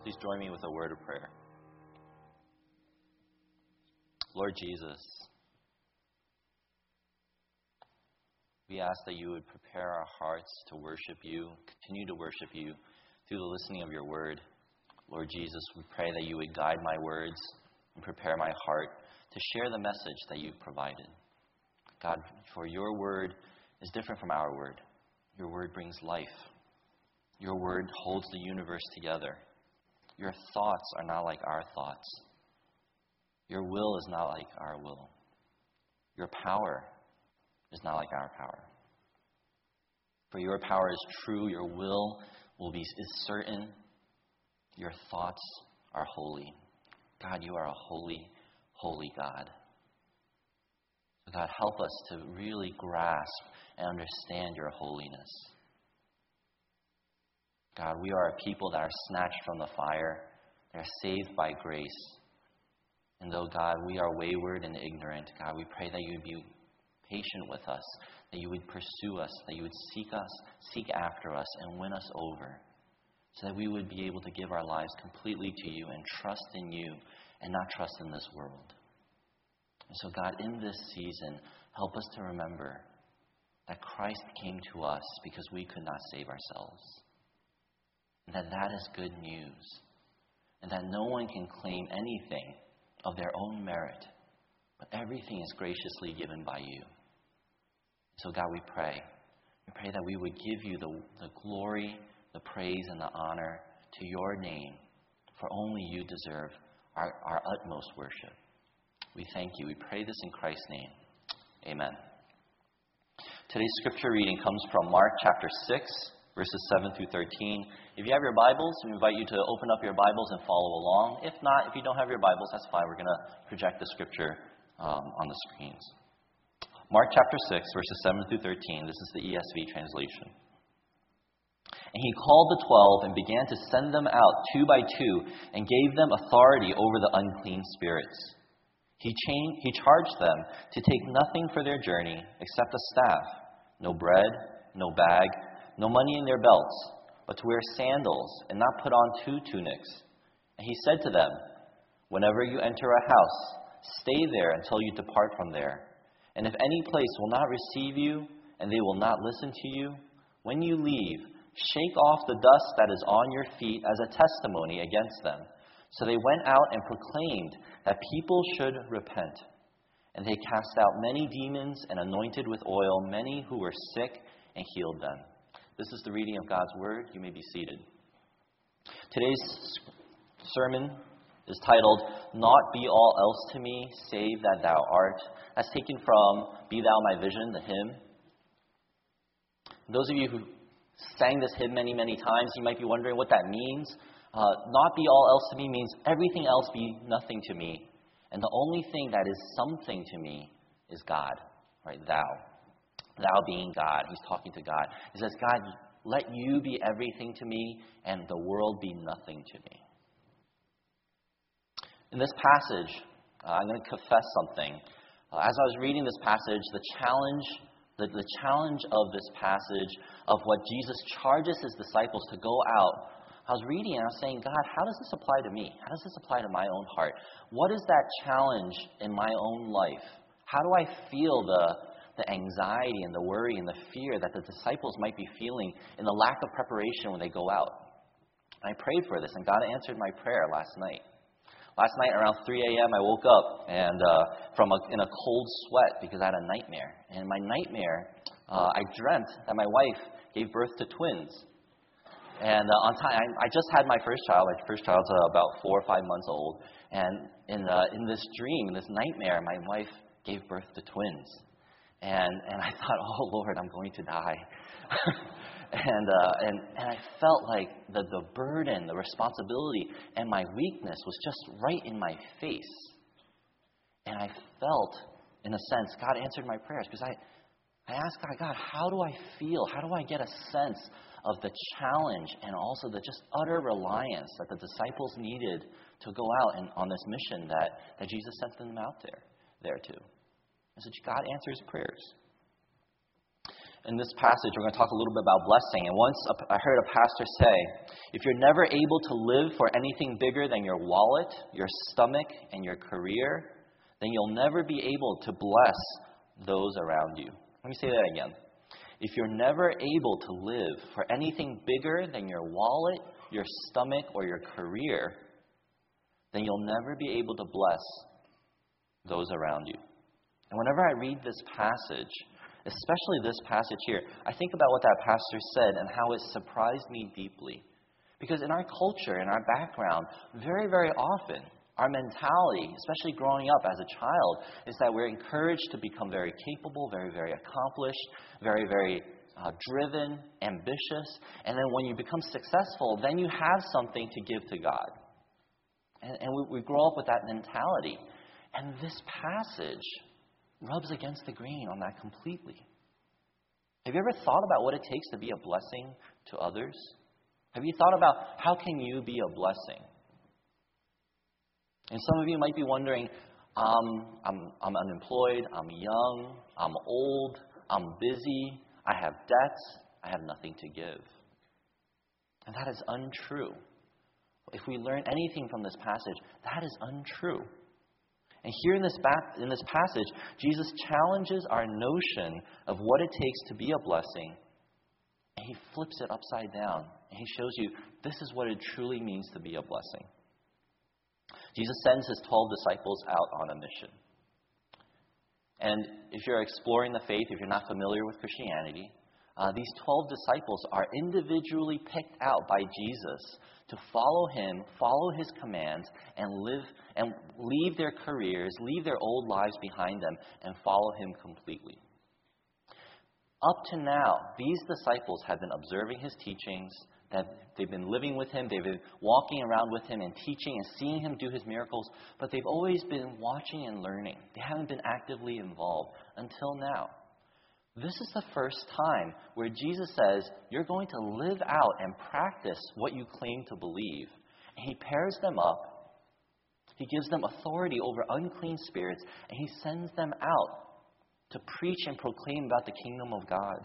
Please join me with a word of prayer. Lord Jesus, we ask that you would prepare our hearts to worship you, continue to worship you through the listening of your word. Lord Jesus, we pray that you would guide my words and prepare my heart to share the message that you've provided. God, for your word is different from our word. Your word brings life. Your word holds the universe together. Your thoughts are not like our thoughts. Your will is not like our will. Your power is not like our power. For your power is true. Your will is certain. Your thoughts are holy. God, you are a holy, holy God. So God, help us to really grasp and understand your holiness. God, we are a people that are snatched from the fire. They are saved by grace. And though, God, we are wayward and ignorant, God, we pray that you would be patient with us, that you would pursue us, that you would seek after us, and win us over, so that we would be able to give our lives completely to you and trust in you and not trust in this world. And so, God, in this season, help us to remember that Christ came to us because we could not save ourselves. And that is good news. And that no one can claim anything of their own merit, but everything is graciously given by you. So God, we pray that we would give you the glory, the praise, and the honor to your name, for only you deserve our utmost worship. We thank you. We pray this in Christ's name. Amen. Today's scripture reading comes from Mark chapter 6, verses 7 through 13. If you have your Bibles, we invite you to open up your Bibles and follow along. If not, if you don't have your Bibles, that's fine. We're going to project the scripture on the screens. Mark chapter 6, verses 7 through 13. This is the ESV translation. And he called the 12 and began to send them out 2 by 2 and gave them authority over the unclean spirits. He charged them to take nothing for their journey except a staff, no bread, no bag, no money in their belts, but to wear sandals and not put on 2 tunics. And he said to them, whenever you enter a house, stay there until you depart from there. And if any place will not receive you, and they will not listen to you, when you leave, shake off the dust that is on your feet as a testimony against them. So they went out and proclaimed that people should repent. And they cast out many demons and anointed with oil many who were sick and healed them. This is the reading of God's word. You may be seated. Today's sermon is titled, Not Be All Else to Me, Save That Thou Art. That's taken from Be Thou My Vision, the hymn. Those of you who sang this hymn many, many times, you might be wondering what that means. Not be all else to me means everything else be nothing to me. And the only thing that is something to me is God, right? Thou. Thou being God. He's talking to God. He says, God, let you be everything to me and the world be nothing to me. In this passage, I'm going to confess something. As I was reading this passage, the challenge of this passage of what Jesus charges his disciples to go out, I was reading and I was saying, God, how does this apply to me? How does this apply to my own heart? What is that challenge in my own life? How do I feel the anxiety and the worry and the fear that the disciples might be feeling in the lack of preparation when they go out? I prayed for this, and God answered my prayer last night. Last night around 3 a.m. I woke up and in a cold sweat because I had a nightmare. And in my nightmare, I dreamt that my wife gave birth to twins. And on time, I just had my first child. My first child's about 4 or 5 months old. And in this dream, in this nightmare, my wife gave birth to twins. And I thought, oh Lord, I'm going to die. And I felt like the burden, the responsibility, and my weakness was just right in my face. And I felt, in a sense, God answered my prayers because I asked God, how do I feel? How do I get a sense of the challenge and also the just utter reliance that the disciples needed to go out and on this mission that Jesus sent them out there to? And so God answers prayers. In this passage, we're going to talk a little bit about blessing. And once I heard a pastor say, if you're never able to live for anything bigger than your wallet, your stomach, and your career, then you'll never be able to bless those around you. Let me say that again. If you're never able to live for anything bigger than your wallet, your stomach, or your career, then you'll never be able to bless those around you. And whenever I read this passage, especially this passage here, I think about what that pastor said and how it surprised me deeply. Because in our culture, in our background, very, very often, our mentality, especially growing up as a child, is that we're encouraged to become very capable, very, very accomplished, very, very driven, ambitious. And then when you become successful, then you have something to give to God. And we grow up with that mentality. And this passage rubs against the grain on that completely. Have you ever thought about what it takes to be a blessing to others? Have you thought about how can you be a blessing? And some of you might be wondering, I'm unemployed, I'm young, I'm old, I'm busy, I have debts, I have nothing to give. And that is untrue. If we learn anything from this passage, that is untrue. And here in this passage, Jesus challenges our notion of what it takes to be a blessing, and he flips it upside down, and he shows you this is what it truly means to be a blessing. Jesus sends his 12 disciples out on a mission. And if you're exploring the faith, if you're not familiar with Christianity, these 12 disciples are individually picked out by Jesus to follow him, follow his commands, and leave their careers, leave their old lives behind them, and follow him completely. Up to now, these disciples have been observing his teachings, that they've been living with him, they've been walking around with him and teaching and seeing him do his miracles, but they've always been watching and learning. They haven't been actively involved until now. This is the first time where Jesus says, you're going to live out and practice what you claim to believe. And he pairs them up. He gives them authority over unclean spirits, and he sends them out to preach and proclaim about the kingdom of God.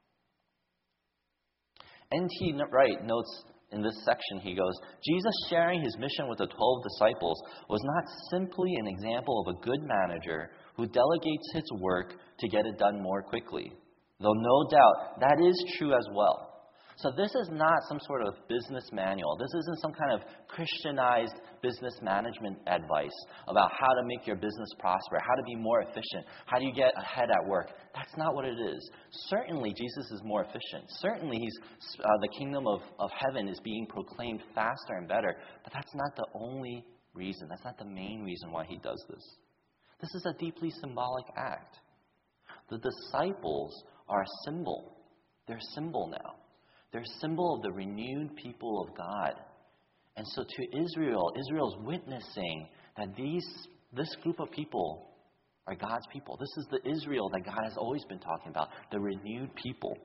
N.T. Wright notes in this section, he goes, Jesus sharing his mission with the 12 disciples was not simply an example of a good manager who delegates his work to get it done more quickly, though no doubt that is true as well. So this is not some sort of business manual. This isn't some kind of Christianized business management advice about how to make your business prosper, how to be more efficient, how do you get ahead at work. That's not what it is. Certainly, Jesus is more efficient. Certainly, the kingdom of heaven is being proclaimed faster and better. But that's not the only reason. That's not the main reason why he does this. This is a deeply symbolic act. The disciples are a symbol. They're a symbol now. They're a symbol of the renewed people of God. And so to Israel, Israel's witnessing that this group of people are God's people. This is the Israel that God has always been talking about, the renewed people.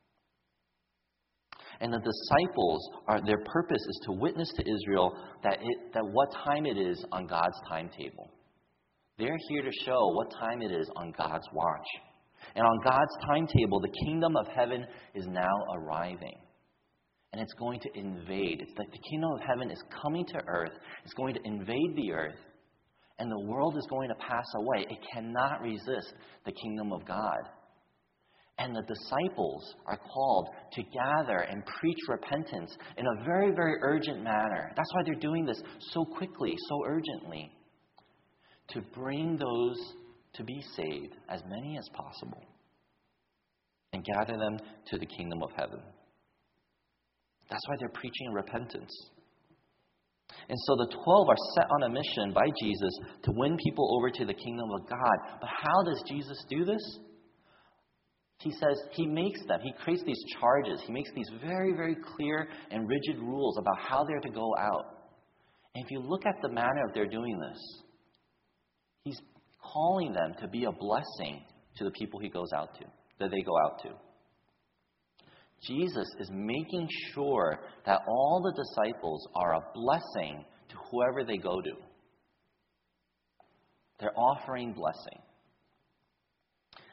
And the disciples, their purpose is to witness to Israel that what time it is on God's timetable. They're here to show what time it is on God's watch. And on God's timetable, the kingdom of heaven is now arriving. And it's going to invade. It's like the kingdom of heaven is coming to earth. It's going to invade the earth. And the world is going to pass away. It cannot resist the kingdom of God. And the disciples are called to gather and preach repentance in a very, very urgent manner. That's why they're doing this so quickly, so urgently. To bring those to be saved, as many as possible, and gather them to the kingdom of heaven. That's why they're preaching repentance. And so the 12 are set on a mission by Jesus to win people over to the kingdom of God. But how does Jesus do this? He says he creates these charges. He makes these very, very clear and rigid rules about how they're to go out. And if you look at the manner of their doing this, he's calling them to be a blessing to the people that they go out to. Jesus is making sure that all the disciples are a blessing to whoever they go to. They're offering blessing.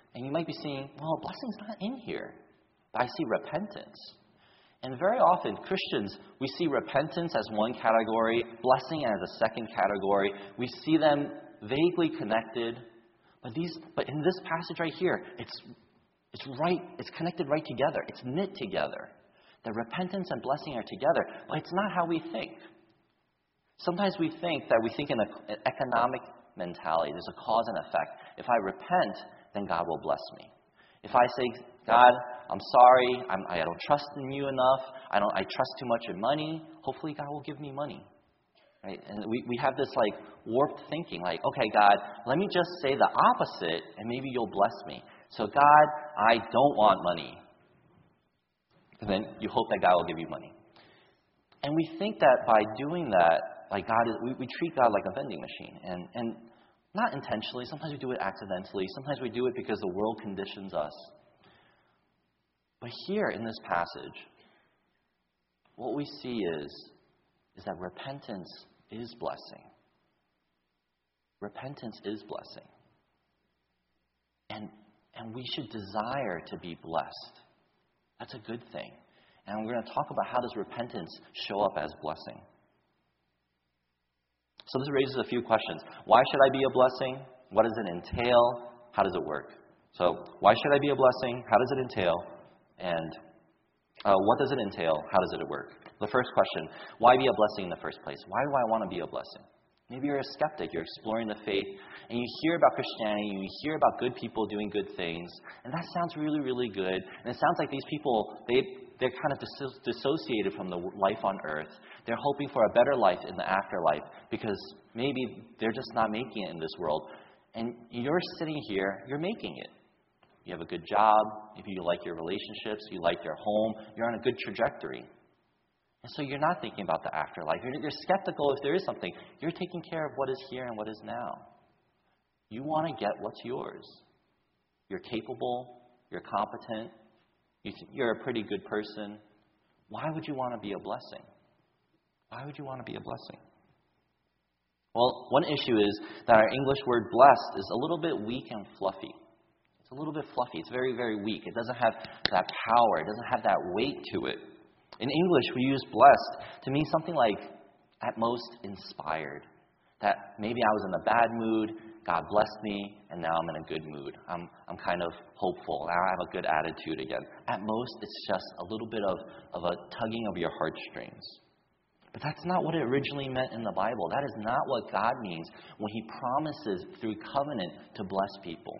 And you might be seeing, well, blessing's not in here. But I see repentance. And very often, Christians, we see repentance as one category, blessing as a second category. We see them vaguely connected. But in this passage right here, it's connected right together. It's knit together. That repentance and blessing are together. But it's not how we think. Sometimes we think in an economic mentality. There's a cause and effect. If I repent, then God will bless me. If I say, God, I'm sorry, I don't trust in you enough, I trust too much in money, hopefully God will give me money. Right? And we have this warped thinking, okay, God, let me just say the opposite and maybe you'll bless me. So God, I don't want money. And then you hope that God will give you money. And we think that by doing that, we treat God like a vending machine. And not intentionally, sometimes we do it accidentally, sometimes we do it because the world conditions us. But here in this passage, what we see is that repentance is blessing. Repentance is blessing. And we should desire to be blessed. That's a good thing. And we're going to talk about how does repentance show up as blessing. So this raises a few questions. Why should I be a blessing? What does it entail? How does it work? So why should I be a blessing? How does it entail? And what does it entail? How does it work? The first question, why be a blessing in the first place? Why do I want to be a blessing? Maybe you're a skeptic, you're exploring the faith, and you hear about Christianity, you hear about good people doing good things, and that sounds really, really good. And it sounds like these people, they're kind of dissociated from the life on earth. They're hoping for a better life in the afterlife because maybe they're just not making it in this world. And you're sitting here, you're making it. You have a good job, maybe you like your relationships, you like your home, you're on a good trajectory. And so you're not thinking about the afterlife. You're skeptical if there is something. You're taking care of what is here and what is now. You want to get what's yours. You're capable, you're competent, you're a pretty good person. Why would you want to be a blessing? Why would you want to be a blessing? Well, one issue is that our English word blessed is a little bit weak and fluffy. It's a little bit fluffy. It's very, very weak. It doesn't have that power. It doesn't have that weight to it. In English, we use blessed to mean something like, at most, inspired. That maybe I was in a bad mood, God blessed me, and now I'm in a good mood. I'm kind of hopeful. Now I have a good attitude again. At most, it's just a little bit of a tugging of your heartstrings. But that's not what it originally meant in the Bible. That is not what God means when He promises through covenant to bless people.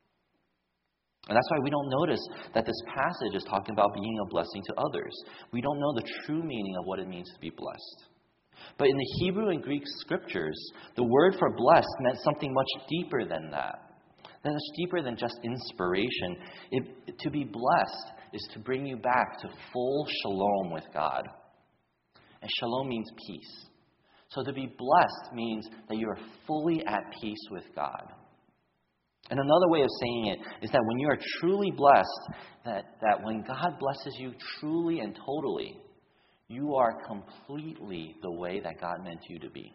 And that's why we don't notice that this passage is talking about being a blessing to others. We don't know the true meaning of what it means to be blessed. But in the Hebrew and Greek scriptures, the word for blessed meant something much deeper than that. That is deeper than just inspiration. To be blessed is to bring you back to full shalom with God. And shalom means peace. So to be blessed means that you are fully at peace with God. And another way of saying it is that when you are truly blessed, that when God blesses you truly and totally, you are completely the way that God meant you to be.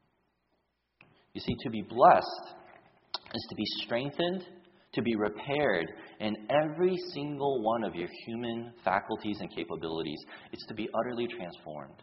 You see, to be blessed is to be strengthened, to be repaired in every single one of your human faculties and capabilities. It's to be utterly transformed.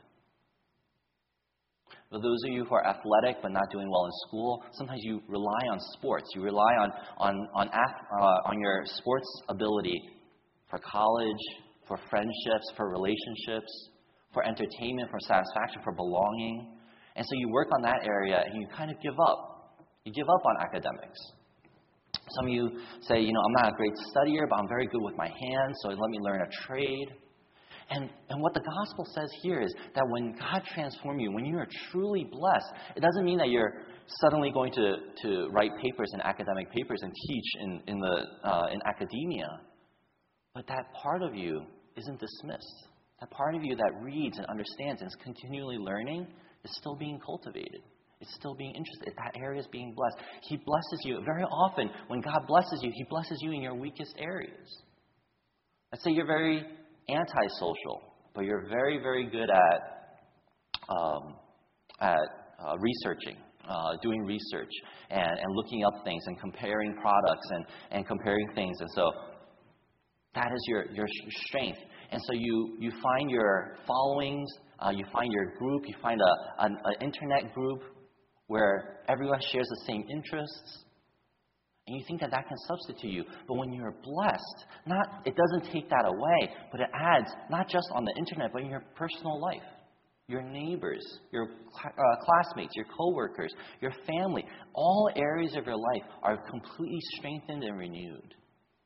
For those of you who are athletic but not doing well in school, sometimes you rely on sports. You rely on your sports ability for college, for friendships, for relationships, for entertainment, for satisfaction, for belonging. And so you work on that area and you kind of give up. You give up on academics. Some of you say, I'm not a great studier, but I'm very good with my hands, so let me learn a trade. And what the gospel says here is that when God transforms you, when you are truly blessed, it doesn't mean that you're suddenly going to write papers and academic papers and teach in academia. But that part of you isn't dismissed. That part of you that reads and understands and is continually learning is still being cultivated. It's still being interested. That area is being blessed. He blesses you. Very often, when God blesses you, He blesses you in your weakest areas. Let's say you're very antisocial, but you're very, very good at researching. doing research and looking up things and comparing products and comparing things. And so that is your strength. And so you find your followings, you find your group, you find an internet group where everyone shares the same interests. And you think that can substitute you. But when you're blessed, it doesn't take that away, but it adds not just on the internet, but in your personal life. Your neighbors, your classmates, your coworkers, your family, all areas of your life are completely strengthened and renewed.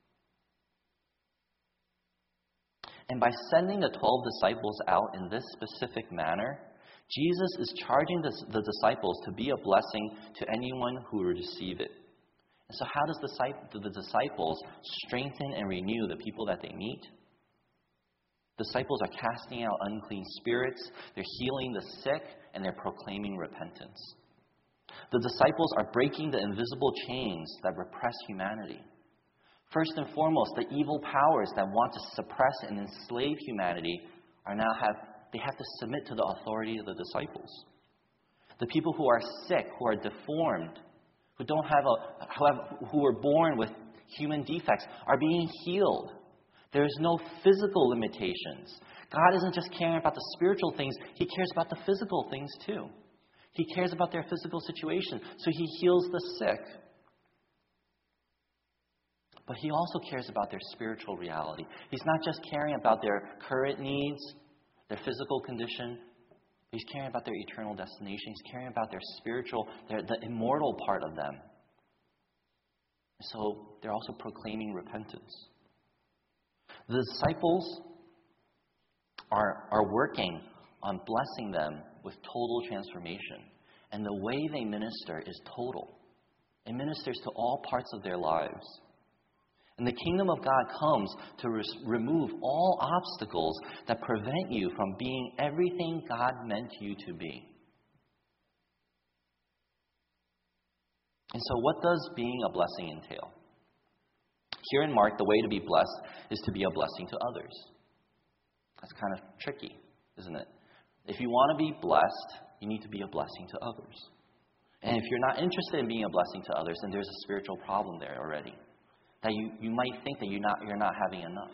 And by sending the 12 disciples out in this specific manner, Jesus is charging the disciples to be a blessing to anyone who will receive it. And so how does the disciples strengthen and renew the people that they meet? Disciples are casting out unclean spirits, they're healing the sick, and they're proclaiming repentance. The disciples are breaking the invisible chains that repress humanity. First and foremost, the evil powers that want to suppress and enslave humanity have to submit to the authority of the disciples. The people who are sick, who are deformed, who were born with human defects, are being healed. There's no physical limitations. God isn't just caring about the spiritual things, He cares about the physical things too. He cares about their physical situation, so He heals the sick. But He also cares about their spiritual reality. He's not just caring about their current needs, their physical condition. He's caring about their eternal destination. He's caring about their spiritual, the immortal part of them. So they're also proclaiming repentance. The disciples are working on blessing them with total transformation. And the way they minister is total. It ministers to all parts of their lives. And the kingdom of God comes to remove all obstacles that prevent you from being everything God meant you to be. And so what does being a blessing entail? Here in Mark, the way to be blessed is to be a blessing to others. That's kind of tricky, isn't it? If you want to be blessed, you need to be a blessing to others. And if you're not interested in being a blessing to others, then there's a spiritual problem there already. That you might think that you're not having enough.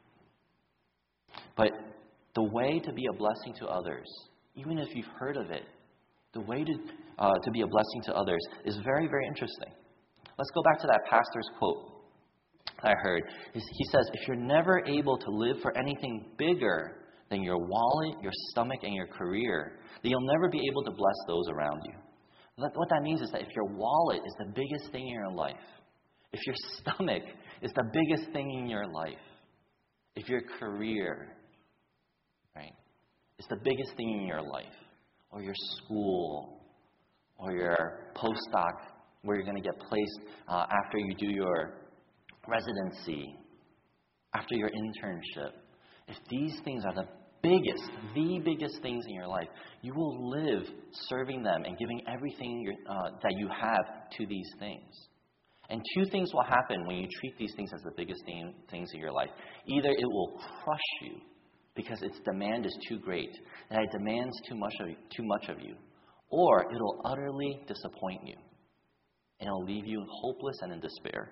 But the way to be a blessing to others, even if you've heard of it, the way to be a blessing to others is very, very interesting. Let's go back to that pastor's quote I heard. He says, if you're never able to live for anything bigger than your wallet, your stomach, and your career, then you'll never be able to bless those around you. What that means is that if your wallet is the biggest thing in your life, if your stomach is the biggest thing in your life, if your career, right, is the biggest thing in your life, or your school, or your postdoc, where you're going to get placed after you do your residency, after your internship, if these things are the biggest things in your life, you will live serving them and giving everything that you have to these things. And two things will happen when you treat these things as the biggest things in your life. Either it will crush you because its demand is too great, and it demands too much of you, or it'll utterly disappoint you, and it'll leave you hopeless and in despair.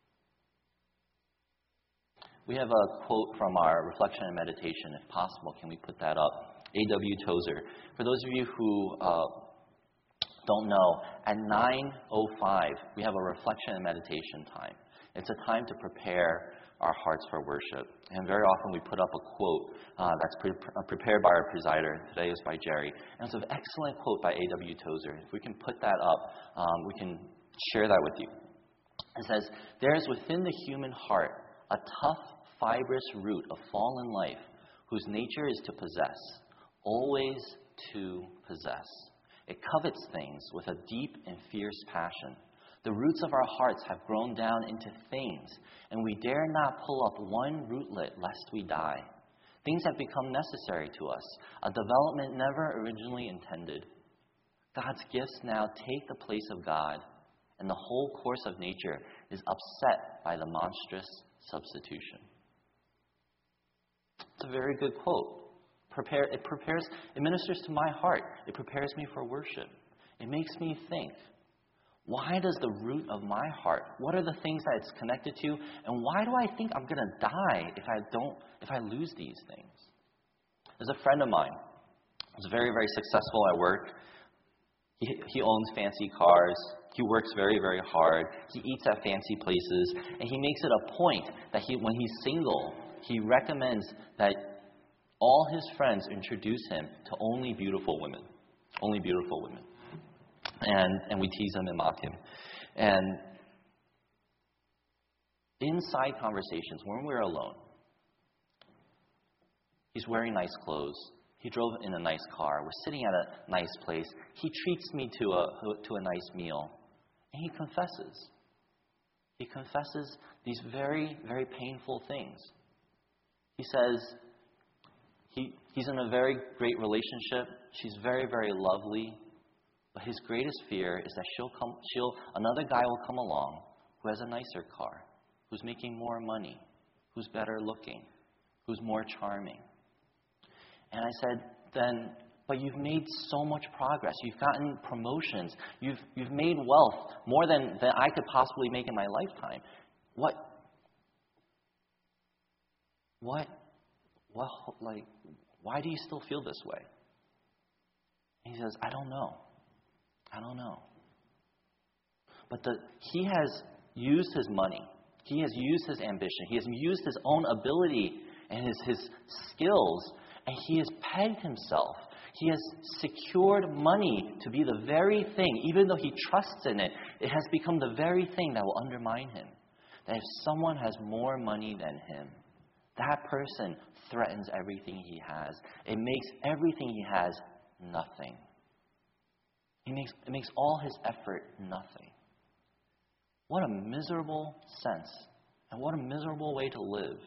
We have a quote from our reflection and meditation. If possible, can we put that up? A.W. Tozer. For those of you who don't know, at 9:05, we have a reflection and meditation time. It's a time to prepare our hearts for worship. And very often we put up a quote that's prepared by our presider. Today is by Jerry. And it's an excellent quote by A.W. Tozer. If we can put that up, we can share that with you. It says, there is within the human heart a tough, fibrous root of fallen life whose nature is to possess, always to possess. It covets things with a deep and fierce passion. The roots of our hearts have grown down into things, and we dare not pull up one rootlet lest we die. Things have become necessary to us, a development never originally intended. God's gifts now take the place of God, and the whole course of nature is upset by the monstrous substitution. It's a very good quote. It ministers to my heart. It prepares me for worship. It makes me think, why does the root of my heart, what are the things that it's connected to, and why do I think I'm going to die if I lose these things? There's a friend of mine who's very, very successful at work. He owns fancy cars. He works very, very hard. He eats at fancy places. And he makes it a point that when he's single, he recommends that all his friends introduce him to only beautiful women. Only beautiful women. And we tease him and mock him. And inside conversations, when we're alone, he's wearing nice clothes. He drove in a nice car. We're sitting at a nice place. He treats me to a nice meal. And he confesses. He confesses these very, very painful things. He says he's in a very great relationship. She's very, very lovely. But his greatest fear is that another guy will come along who has a nicer car, who's making more money, who's better looking, who's more charming. And I said, but you've made so much progress. You've gotten promotions. You've made wealth more than I could possibly make in my lifetime. Why do you still feel this way? And he says, I don't know. But he has used his money. He has used his ambition. He has used his own ability and his skills. And he has pegged himself. He has secured money to be the very thing, even though he trusts in it, it has become the very thing that will undermine him. That if someone has more money than him, that person threatens everything he has. It makes everything he has nothing. It makes all his effort nothing. What a miserable sense, and what a miserable way to live.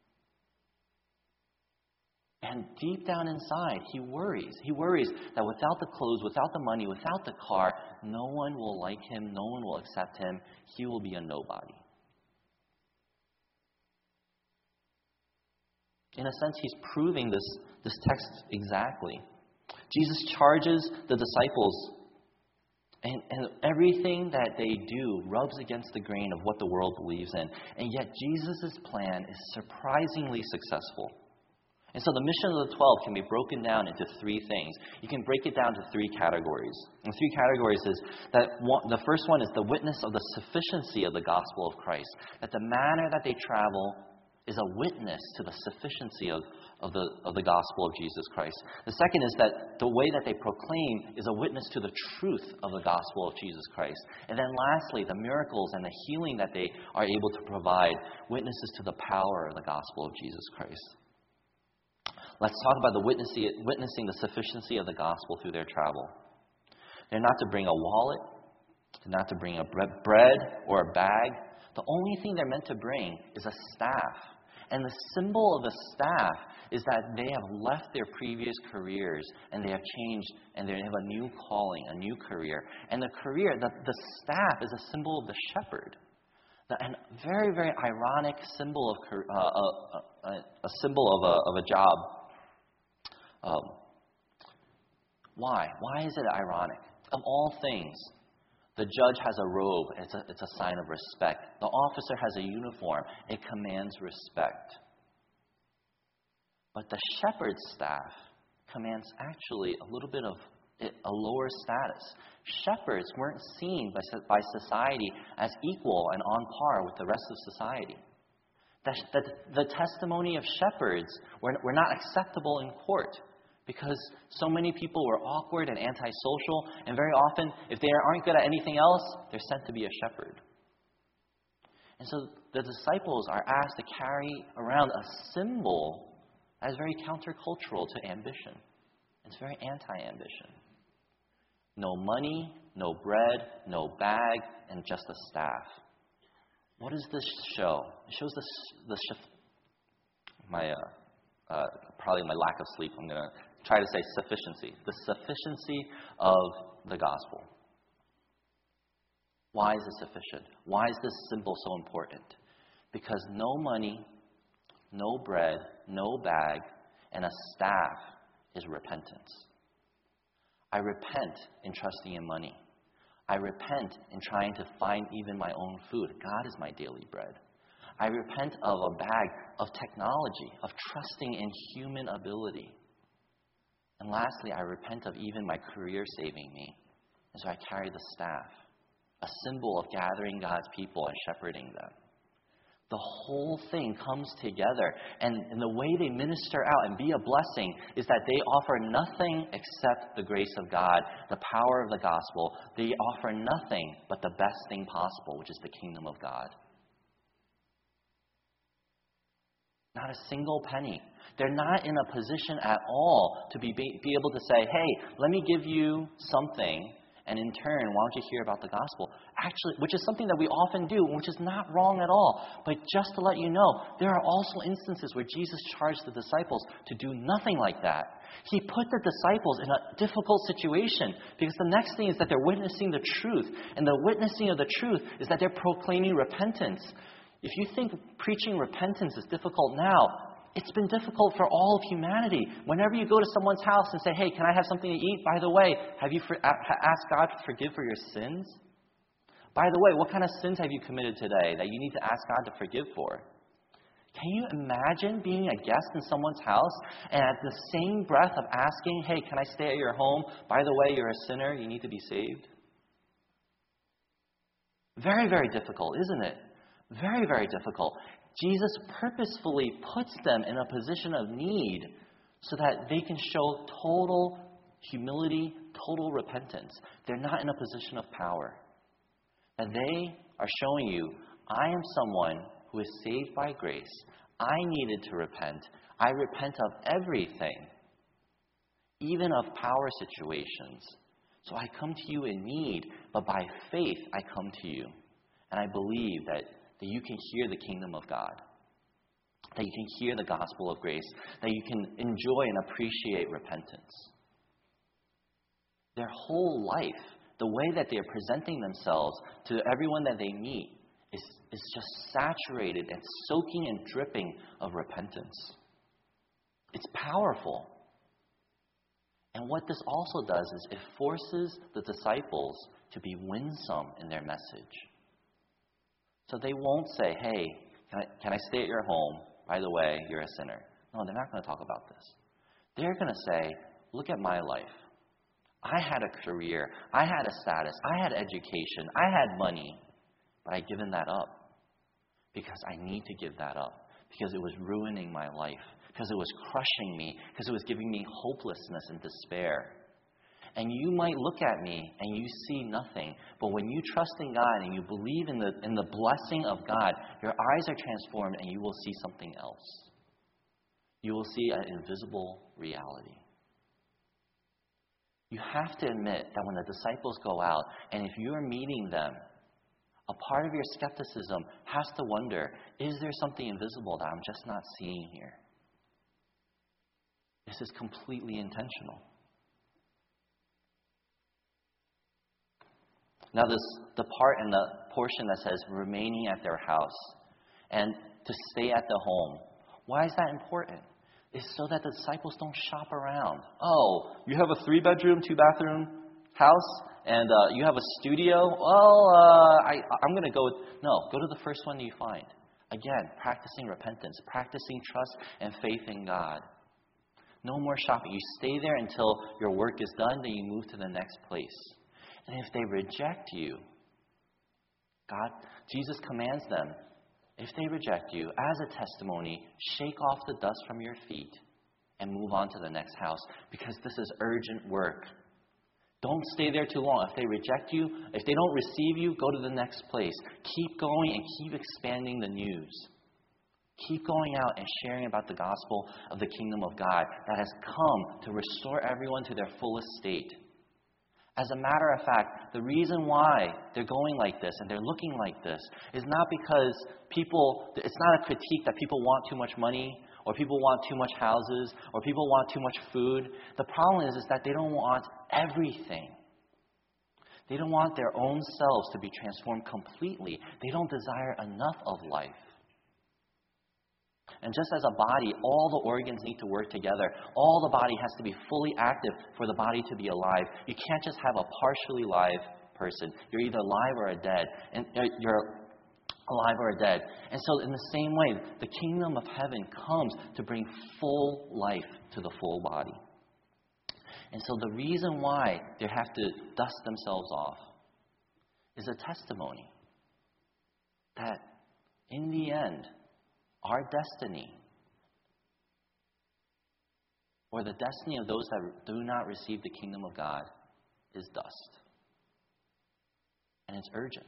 And deep down inside, he worries. He worries that without the clothes, without the money, without the car, no one will like him, no one will accept him. He will be a nobody. In a sense, he's proving this text exactly. Jesus charges the disciples, and everything that they do rubs against the grain of what the world believes in. And yet Jesus' plan is surprisingly successful. And so the mission of the 12 can be broken down into three things. You can break it down to three categories. And three categories is that the first one is the witness of the sufficiency of the gospel of Christ. That the manner that they travel is a witness to the sufficiency of the gospel of Jesus Christ. The second is that the way that they proclaim is a witness to the truth of the gospel of Jesus Christ. And then lastly, the miracles and the healing that they are able to provide witnesses to the power of the gospel of Jesus Christ. Let's talk about the witnessing the sufficiency of the gospel through their travel. They're not to bring a wallet. They're not to bring a bread or a bag. The only thing they're meant to bring is a staff. And the symbol of the staff is that they have left their previous careers and they have changed and they have a new calling, a new career. And the career, the staff is a symbol of the shepherd. And very, very ironic symbol of a symbol of a job. Why? Why is it ironic? Of all things, the judge has a robe. It's a sign of respect. The officer has a uniform. It commands respect. But the shepherd's staff commands actually a little bit of a lower status. Shepherds weren't seen by society as equal and on par with the rest of society. The testimony of shepherds were not acceptable in court because so many people were awkward and antisocial, and very often, if they aren't good at anything else, they're sent to be a shepherd. And so the disciples are asked to carry around a symbol that is very countercultural to ambition. It's very anti-ambition. No money, no bread, no bag, and just a staff. What does this show? It shows probably my lack of sleep. I'm going to try to say sufficiency. The sufficiency of the gospel. Why is it sufficient? Why is this symbol so important? Because no money, no bread, no bag, and a staff is repentance. I repent in trusting in money. I repent in trying to find even my own food. God is my daily bread. I repent of a bag of technology, of trusting in human ability. And lastly, I repent of even my career saving me. And so I carry the staff, a symbol of gathering God's people and shepherding them. The whole thing comes together. And the way they minister out and be a blessing is that they offer nothing except the grace of God, the power of the gospel. They offer nothing but the best thing possible, which is the kingdom of God. Not a single penny. They're not in a position at all to be able to say, hey, let me give you something, and in turn, why don't you hear about the gospel? Actually, which is something that we often do, which is not wrong at all. But just to let you know, there are also instances where Jesus charged the disciples to do nothing like that. He put the disciples in a difficult situation because the next thing is that they're witnessing the truth. And the witnessing of the truth is that they're proclaiming repentance. If you think preaching repentance is difficult now, it's been difficult for all of humanity. Whenever you go to someone's house and say, hey, can I have something to eat? By the way, have you asked God to forgive for your sins? By the way, what kind of sins have you committed today that you need to ask God to forgive for? Can you imagine being a guest in someone's house and at the same breath of asking, hey, can I stay at your home? By the way, you're a sinner. You need to be saved. Very, very difficult, isn't it? Very, very difficult. Jesus purposefully puts them in a position of need so that they can show total humility, total repentance. They're not in a position of power. And they are showing you, I am someone who is saved by grace. I needed to repent. I repent of everything, even of power situations. So I come to you in need, but by faith I come to you. And I believe that you can hear the kingdom of God, that you can hear the gospel of grace, that you can enjoy and appreciate repentance. Their whole life, the way that they're presenting themselves to everyone that they meet, is just saturated and soaking and dripping of repentance. It's powerful. And what this also does is it forces the disciples to be winsome in their message. So they won't say, hey, can I stay at your home? By the way, you're a sinner. No, they're not going to talk about this. They're going to say, look at my life. I had a career. I had a status. I had education. I had money. But I've given that up because I need to give that up because it was ruining my life, because it was crushing me, because it was giving me hopelessness and despair. And you might look at me and you see nothing. But when you trust in God and you believe in the blessing of God, your eyes are transformed and you will see something else. You will see an invisible reality. You have to admit that when the disciples go out, and if you are meeting them, a part of your skepticism has to wonder, is there something invisible that I'm just not seeing here? This is completely intentional. Now the part in the portion that says remaining at their house and to stay at the home. Why is that important? It's so that the disciples don't shop around. Oh, you have a 3-bedroom, 2-bathroom house and you have a studio? Well, I'm going to go with... No, go to the first one you find. Again, practicing repentance, practicing trust and faith in God. No more shopping. You stay there until your work is done, then you move to the next place. And if they reject you, Jesus commands them, if they reject you, as a testimony, shake off the dust from your feet and move on to the next house because this is urgent work. Don't stay there too long. If they reject you, if they don't receive you, go to the next place. Keep going and keep expanding the news. Keep going out and sharing about the gospel of the kingdom of God that has come to restore everyone to their fullest state. As a matter of fact, the reason why they're going like this and they're looking like this is not because it's not a critique that people want too much money or people want too much houses or people want too much food. The problem is that they don't want everything. They don't want their own selves to be transformed completely. They don't desire enough of life. And just as a body, all the organs need to work together. All the body has to be fully active for the body to be alive. You can't just have a partially live person. You're either alive or dead. And you're alive or dead. And so in the same way, the kingdom of heaven comes to bring full life to the full body. And so the reason why they have to dust themselves off is a testimony that in the end, our destiny, or the destiny of those that do not receive the kingdom of God, is dust. And it's urgent.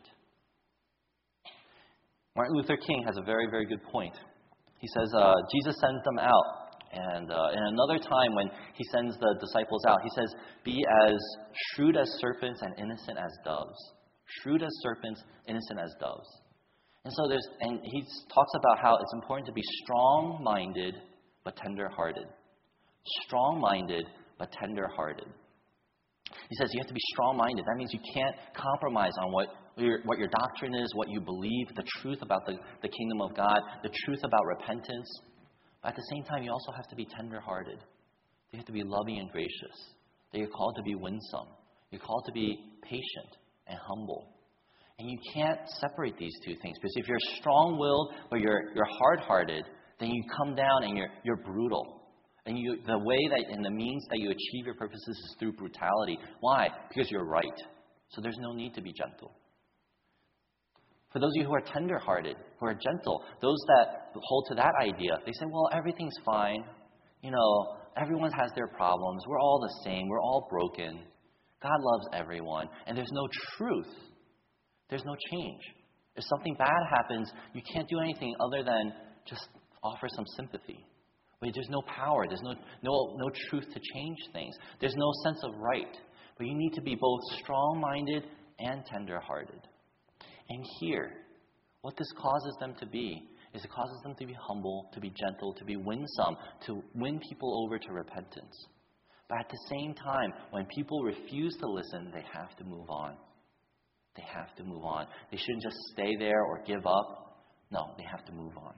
Martin Luther King has a very, very good point. He says, Jesus sends them out. And in another time when he sends the disciples out, he says, be as shrewd as serpents and innocent as doves. Shrewd as serpents, innocent as doves. And so he talks about how it's important to be strong-minded but tender-hearted. Strong-minded but tender-hearted. He says you have to be strong-minded. That means you can't compromise on what your doctrine is, what you believe, the truth about the kingdom of God, the truth about repentance. But at the same time, you also have to be tender-hearted. You have to be loving and gracious. That you're called to be winsome. You're called to be patient and humble. And you can't separate these two things. Because if you're strong-willed but you're hard-hearted, then you come down and you're brutal. And the way that and the means that you achieve your purposes is through brutality. Why? Because you're right. So there's no need to be gentle. For those of you who are tender-hearted, who are gentle, those that hold to that idea, they say, well, everything's fine. Everyone has their problems. We're all the same. We're all broken. God loves everyone. And there's no truth. There's no change. If something bad happens, you can't do anything other than just offer some sympathy. But there's no power. There's no truth to change things. There's no sense of right. But you need to be both strong-minded and tender-hearted. And here, what this causes them to be is it causes them to be humble, to be gentle, to be winsome, to win people over to repentance. But at the same time, when people refuse to listen, they have to move on. They have to move on. They shouldn't just stay there or give up. No, they have to move on.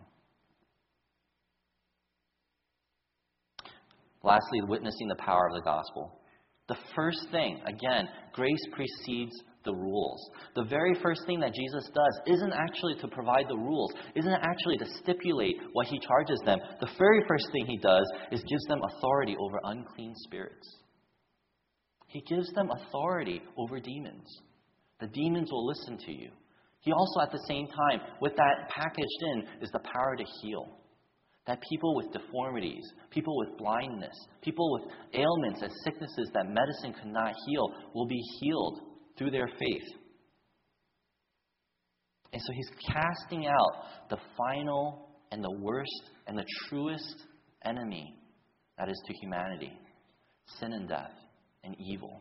Lastly, witnessing the power of the gospel. The first thing, again, grace precedes the rules. The very first thing that Jesus does isn't actually to provide the rules, isn't actually to stipulate what he charges them. The very first thing he does is gives them authority over unclean spirits. He gives them authority over demons. The demons will listen to you. He also, at the same time, with that packaged in, is the power to heal. That people with deformities, people with blindness, people with ailments and sicknesses that medicine could not heal will be healed through their faith. And so he's casting out the final and the worst and the truest enemy that is to humanity, sin and death and evil.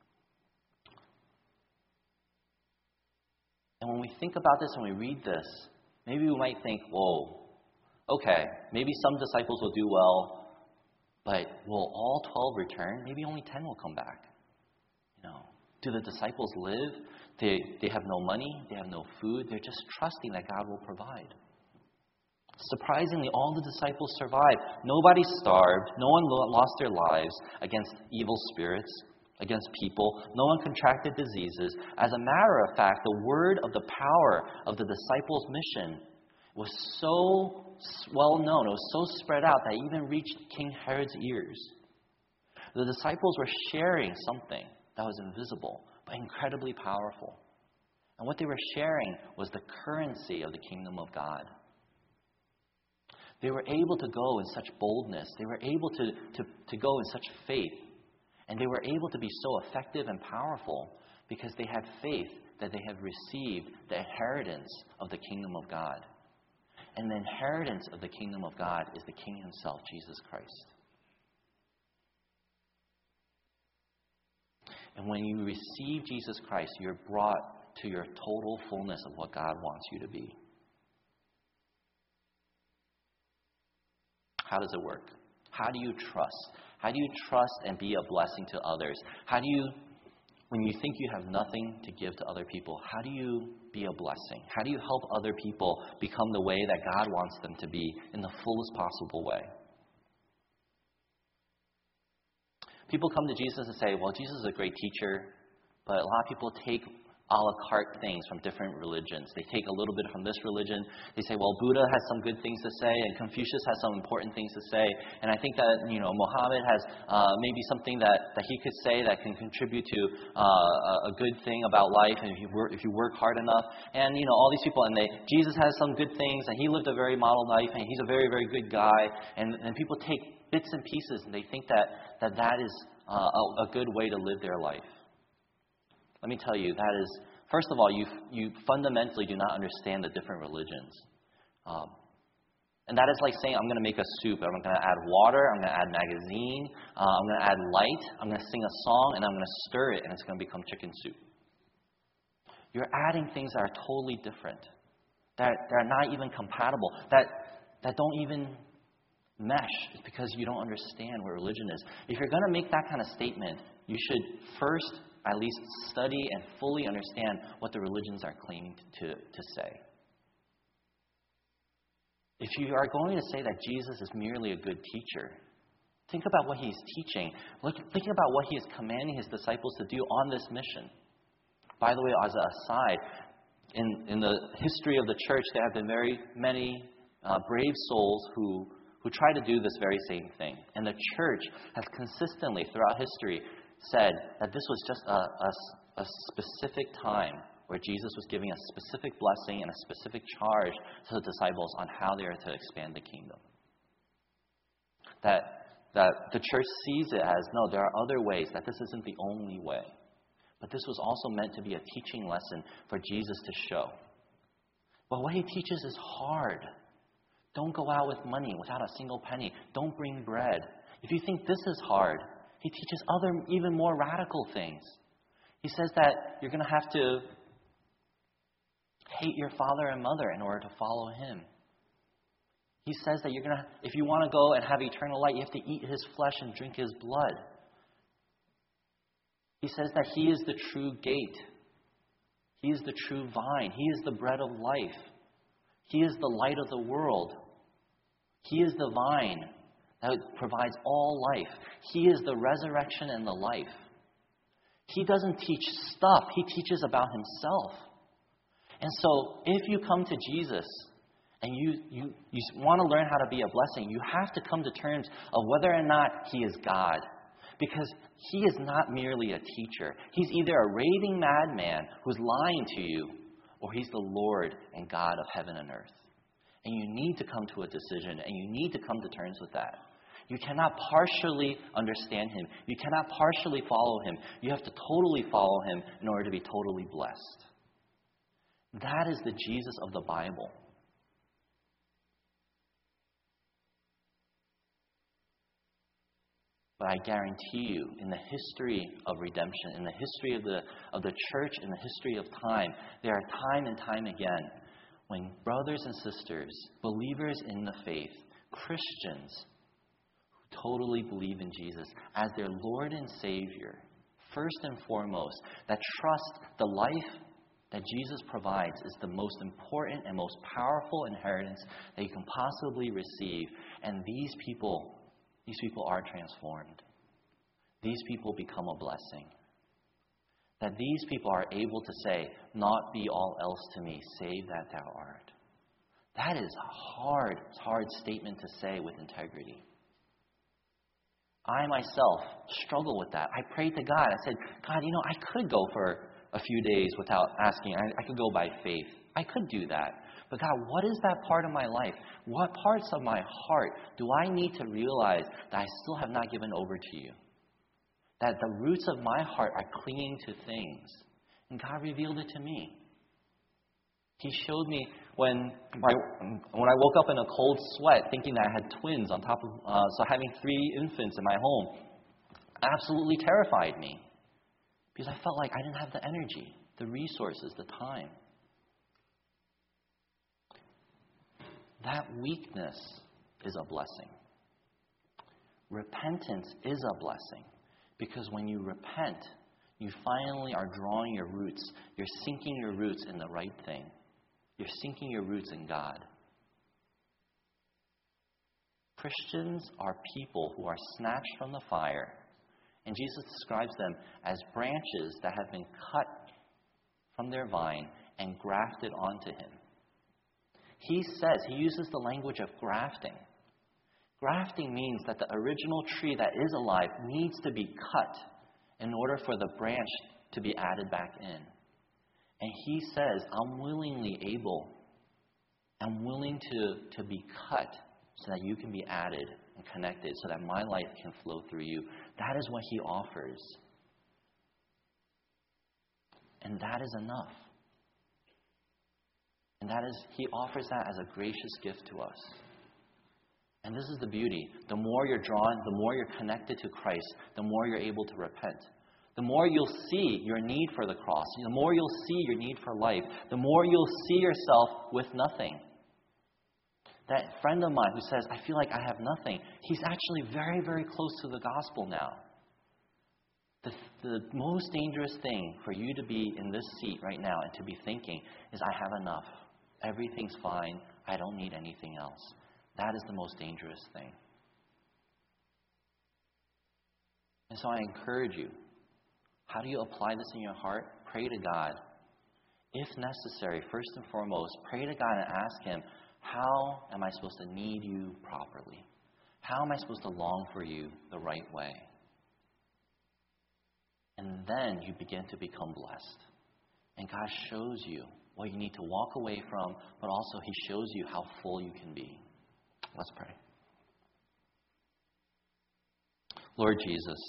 And when we think about this and we read this, maybe we might think, whoa, okay, maybe some disciples will do well, but will all 12 return? Maybe only 10 will come back. Do the disciples live? They have no money. They have no food. They're just trusting that God will provide. Surprisingly, all the disciples survived. Nobody starved. No one lost their lives against evil spirits, against people. No one contracted diseases. As a matter of fact, the word of the power of the disciples' mission was so well known, it was so spread out that it even reached King Herod's ears. The disciples were sharing something that was invisible, but incredibly powerful. And what they were sharing was the currency of the kingdom of God. They were able to go in such boldness. They were able to go in such faith. And they were able to be so effective and powerful because they had faith that they had received the inheritance of the kingdom of God. And the inheritance of the kingdom of God is the King himself, Jesus Christ. And when you receive Jesus Christ, you're brought to your total fullness of what God wants you to be. How does it work? How do you trust? How do you trust and be a blessing to others? How do you when you think you have nothing to give to other people, how do you be a blessing? How do you help other people become the way that God wants them to be in the fullest possible way? People come to Jesus and say, well, Jesus is a great teacher, but a lot of people take a la carte things from different religions. They take a little bit from this religion. They say, well, Buddha has some good things to say, and Confucius has some important things to say. And I think that, Muhammad has maybe something that he could say that can contribute to a good thing about life, and if you work hard enough. And, all these people, and Jesus has some good things, and he lived a very model life, and he's a very, very good guy. And people take bits and pieces, and they think that is a good way to live their life. Let me tell you, that is, first of all, you fundamentally do not understand the different religions. And that is like saying, I'm going to make a soup. I'm going to add water. I'm going to add magazine. I'm going to add light. I'm going to sing a song, and I'm going to stir it, and it's going to become chicken soup. You're adding things that are totally different, that are not even compatible, that don't even mesh. It's because you don't understand what religion is. If you're going to make that kind of statement, you should first at least study and fully understand what the religions are claiming to say. If you are going to say that Jesus is merely a good teacher, think about what he's teaching. Think about what he is commanding his disciples to do on this mission. By the way, as an aside, in the history of the church, there have been very many brave souls who try to do this very same thing. And the church has consistently, throughout history, said that this was just a specific time where Jesus was giving a specific blessing and a specific charge to the disciples on how they are to expand the kingdom. That the church sees it as, no, there are other ways, that this isn't the only way. But this was also meant to be a teaching lesson for Jesus to show. But what he teaches is hard. Don't go out with money without a single penny. Don't bring bread. If you think this is hard, he teaches other, even more radical things. He says that you're going to have to hate your father and mother in order to follow him. He says that if you want to go and have eternal life, you have to eat his flesh and drink his blood. He says that he is the true gate. He is the true vine. He is the bread of life. He is the light of the world. He is the vine that provides all life. He is the resurrection and the life. He doesn't teach stuff. He teaches about himself. And so if you come to Jesus and you want to learn how to be a blessing, you have to come to terms of whether or not he is God. Because he is not merely a teacher. He's either a raving madman who's lying to you, or he's the Lord and God of heaven and earth. And you need to come to a decision, and you need to come to terms with that. You cannot partially understand him. You cannot partially follow him. You have to totally follow him in order to be totally blessed. That is the Jesus of the Bible. But I guarantee you, in the history of redemption, in the history of the church, in the history of time, there are time and time again when brothers and sisters, believers in the faith, Christians who totally believe in Jesus as their Lord and Savior, first and foremost, that trust the life that Jesus provides is the most important and most powerful inheritance that you can possibly receive. And these people are transformed. These people become a blessing. That these people are able to say, "Not be all else to me, save that thou art." That is a hard statement to say with integrity. I myself struggle with that. I prayed to God. I said, God, I could go for a few days without asking. I could go by faith. I could do that. But God, what is that part of my life? What parts of my heart do I need to realize that I still have not given over to you? That the roots of my heart are clinging to things. And God revealed it to me. He showed me when I woke up in a cold sweat thinking that I had twins on top of, so having 3 infants in my home absolutely terrified me. Because I felt like I didn't have the energy, the resources, the time. That weakness is a blessing. Repentance is a blessing. Because when you repent, You finally are drawing your roots. You're sinking your roots in the right thing. You're sinking your roots in God. Christians are people who are snatched from the fire, and Jesus describes them as branches that have been cut from their vine and grafted onto him. He uses the language of grafting. Grafting means that the original tree that is alive needs to be cut in order for the branch to be added back in. And he says, I'm willing to be cut so that you can be added and connected, so that my life can flow through you. That is what he offers. And that is enough. And he offers that as a gracious gift to us. And this is the beauty. The more you're drawn, the more you're connected to Christ, the more you're able to repent. The more you'll see your need for the cross, the more you'll see your need for life, the more you'll see yourself with nothing. That friend of mine who says, I feel like I have nothing, he's actually very, very close to the gospel now. The most dangerous thing for you to be in this seat right now and to be thinking is, I have enough. Everything's fine. I don't need anything else. That is the most dangerous thing. And so I encourage you, how do you apply this in your heart? Pray to God. If necessary, first and foremost, pray to God and ask him, how am I supposed to need you properly? How am I supposed to long for you the right way? And then you begin to become blessed. And God shows you what you need to walk away from, but also he shows you how full you can be. Let's pray. Lord Jesus,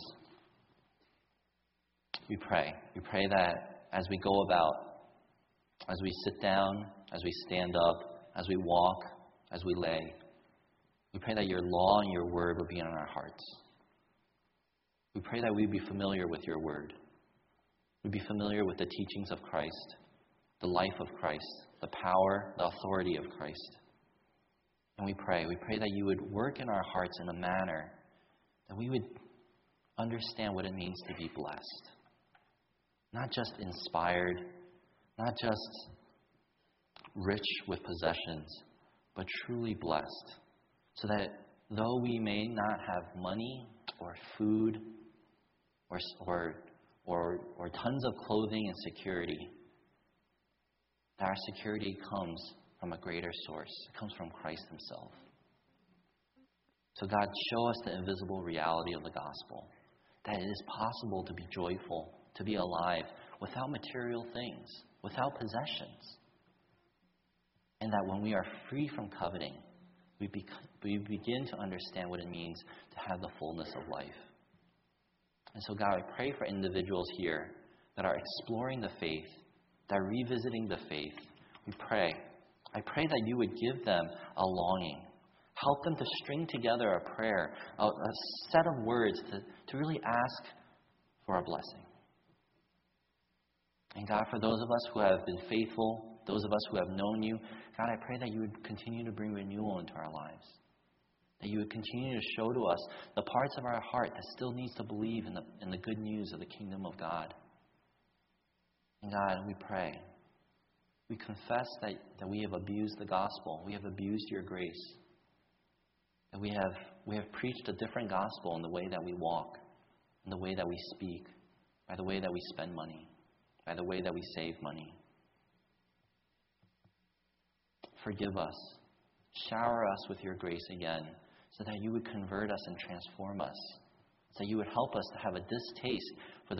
we pray. We pray that as we go about, as we sit down, as we stand up, as we walk, as we lay, we pray that your law and your word will be in our hearts. We pray that we'd be familiar with your word. We'd be familiar with the teachings of Christ, the life of Christ, the power, the authority of Christ. And we pray that you would work in our hearts in a manner that we would understand what it means to be blessed. Not just inspired, not just rich with possessions, but truly blessed. So that though we may not have money or food or tons of clothing and security, that our security comes from a greater source. It comes from Christ himself. So God, show us the invisible reality of the gospel, that it is possible to be joyful, to be alive without material things, without possessions. And that when we are free from coveting, we begin to understand what it means to have the fullness of life. And so God, I pray for individuals here that are exploring the faith, that are revisiting the faith. I pray that you would give them a longing. Help them to string together a prayer, a set of words to really ask for a blessing. And God, for those of us who have been faithful, those of us who have known you, God, I pray that you would continue to bring renewal into our lives. That you would continue to show to us the parts of our heart that still needs to believe in the good news of the kingdom of God. And God, we pray. We confess that we have abused the gospel. We have abused your grace. That we have preached a different gospel in the way that we walk, in the way that we speak, by the way that we spend money, by the way that we save money. Forgive us. Shower us with your grace again, so that you would convert us and transform us, so that you would help us to have a distaste for the